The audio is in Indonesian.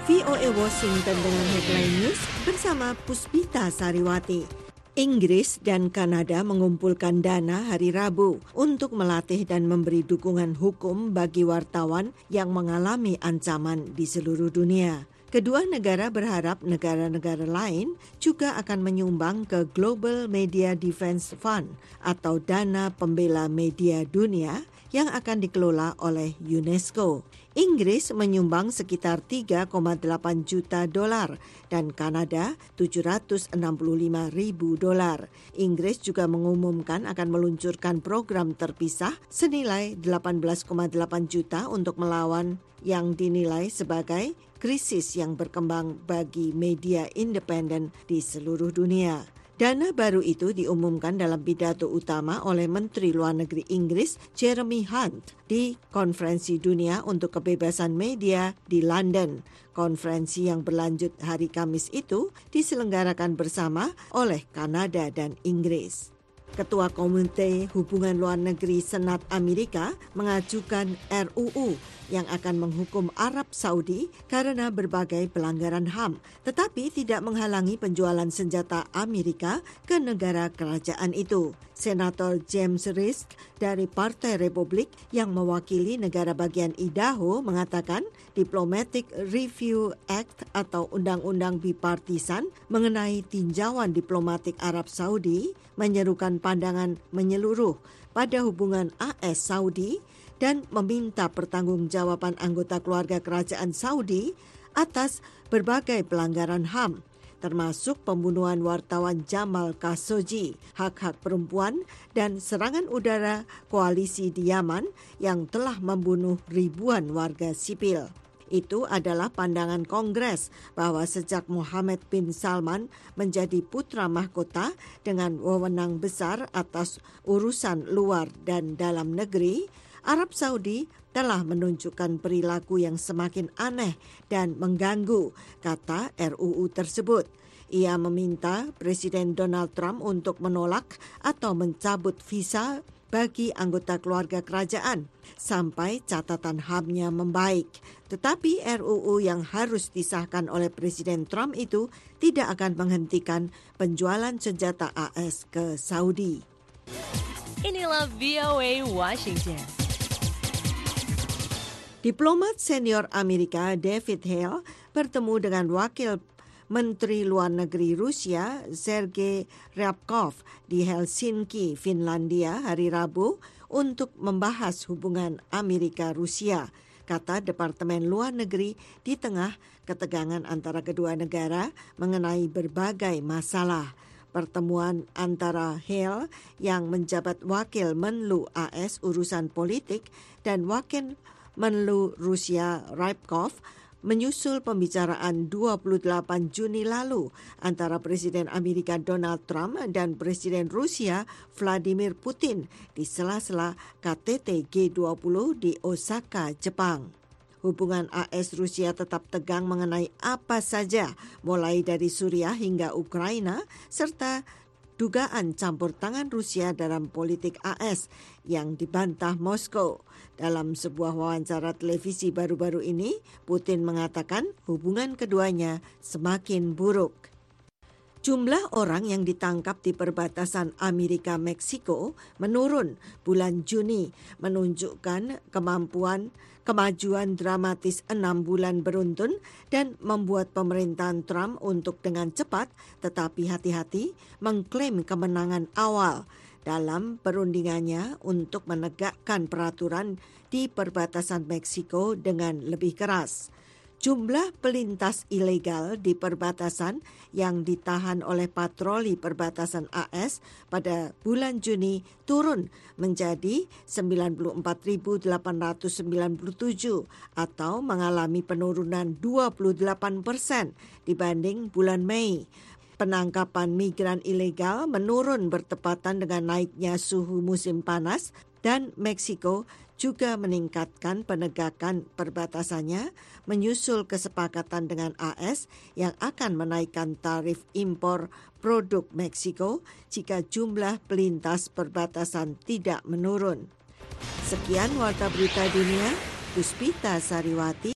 VOA Washington dengan headline news bersama Puspita Sariwati. Inggris dan Kanada mengumpulkan dana hari Rabu untuk melatih dan memberi dukungan hukum bagi wartawan yang mengalami ancaman di seluruh dunia. Kedua negara berharap negara-negara lain juga akan menyumbang ke Global Media Defense Fund atau dana pembela media dunia yang akan dikelola oleh UNESCO. Inggris menyumbang sekitar 3,8 juta dolar dan Kanada 765 ribu dolar. Inggris juga mengumumkan akan meluncurkan program terpisah senilai 18,8 juta untuk melawan yang dinilai sebagai krisis yang berkembang bagi media independen di seluruh dunia. Dana baru itu diumumkan dalam pidato utama oleh Menteri Luar Negeri Inggris Jeremy Hunt di Konferensi Dunia untuk Kebebasan Media di London. Konferensi yang berlanjut hari Kamis itu diselenggarakan bersama oleh Kanada dan Inggris. Ketua Komite Hubungan Luar Negeri Senat Amerika mengajukan RUU yang akan menghukum Arab Saudi karena berbagai pelanggaran HAM, tetapi tidak menghalangi penjualan senjata Amerika ke negara kerajaan itu. Senator James Risch dari Partai Republik yang mewakili negara bagian Idaho mengatakan Diplomatic Review Act atau Undang-Undang Bipartisan mengenai tinjauan diplomatik Arab Saudi menyerukan pandangan menyeluruh pada hubungan AS-Saudi dan meminta pertanggungjawaban anggota keluarga kerajaan Saudi atas berbagai pelanggaran HAM, termasuk pembunuhan wartawan Jamal Khashoggi, hak-hak perempuan, dan serangan udara koalisi di Yaman yang telah membunuh ribuan warga sipil. Itu adalah pandangan Kongres bahwa sejak Mohammed bin Salman menjadi putra mahkota dengan wewenang besar atas urusan luar dan dalam negeri, Arab Saudi telah menunjukkan perilaku yang semakin aneh dan mengganggu, kata RUU tersebut. Ia meminta Presiden Donald Trump untuk menolak atau mencabut visa bagi anggota keluarga kerajaan sampai catatan HAM-nya membaik. Tetapi RUU yang harus disahkan oleh Presiden Trump itu tidak akan menghentikan penjualan senjata AS ke Saudi. Inilah VOA Washington. Diplomat senior Amerika David Hale bertemu dengan Wakil Menteri Luar Negeri Rusia Sergei Ryabkov di Helsinki, Finlandia hari Rabu untuk membahas hubungan Amerika-Rusia, kata Departemen Luar Negeri di tengah ketegangan antara kedua negara mengenai berbagai masalah. Pertemuan antara Hale yang menjabat Wakil Menlu AS urusan politik dan Wakil Menlu Rusia Ryabkov menyusul pembicaraan 28 Juni lalu antara Presiden Amerika Donald Trump dan Presiden Rusia Vladimir Putin di sela-sela KTT G20 di Osaka, Jepang. Hubungan AS-Rusia tetap tegang mengenai apa saja, mulai dari Suriah hingga Ukraina, serta dugaan campur tangan Rusia dalam politik AS yang dibantah Moskow. Dalam sebuah wawancara televisi baru-baru ini, Putin mengatakan hubungan keduanya semakin buruk. Jumlah orang yang ditangkap di perbatasan Amerika-Meksiko menurun bulan Juni, menunjukkan kemajuan dramatis 6 bulan beruntun dan membuat pemerintahan Trump untuk dengan cepat tetapi hati-hati mengklaim kemenangan awal dalam perundingannya untuk menegakkan peraturan di perbatasan Meksiko dengan lebih keras. Jumlah pelintas ilegal di perbatasan yang ditahan oleh patroli perbatasan AS pada bulan Juni turun menjadi 94.897 atau mengalami penurunan 28% dibanding bulan Mei. Penangkapan migran ilegal menurun bertepatan dengan naiknya suhu musim panas dan Meksiko juga meningkatkan penegakan perbatasannya menyusul kesepakatan dengan AS yang akan menaikkan tarif impor produk Meksiko jika jumlah pelintas perbatasan tidak menurun. Sekian Warta Berita Dunia, Puspita Sariwati.